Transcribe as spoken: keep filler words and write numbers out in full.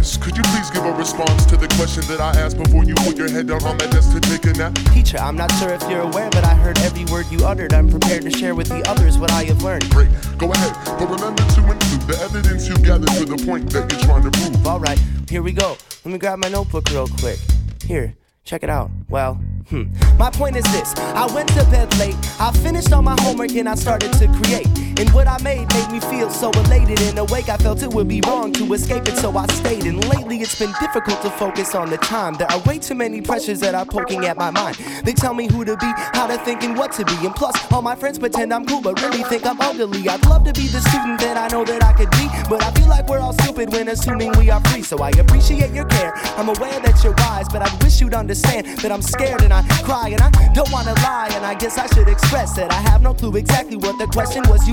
Miss, could you please give a response to the question that I asked before you put your head down on that desk to take a nap? Teacher, I'm not sure if you're aware, but I heard every word you uttered. I'm prepared to share with the others what I have learned. Great, go ahead, but remember to include the evidence you gathered for the point that you're trying to prove. Alright, here we go. Let me grab my notebook real quick. Here, check it out. Well, hmm. My point is this. I went to bed late. I finished all my homework and I started to create. And what I made made me feel so elated and awake. I felt it would be wrong to escape it, so I stayed. And lately it's been difficult to focus on the time. There are way too many pressures that are poking at my mind. They tell me who to be, how to think, and what to be. And plus, all my friends pretend I'm cool, but really think I'm ugly. I'd love to be the student that I know that I could be, but I feel like we're all stupid when assuming we are free. So I appreciate your care. I'm aware that you're wise, but I wish you'd understand that I'm scared and I cry and I don't wanna lie. And I guess I should express that I have no clue exactly what the question was you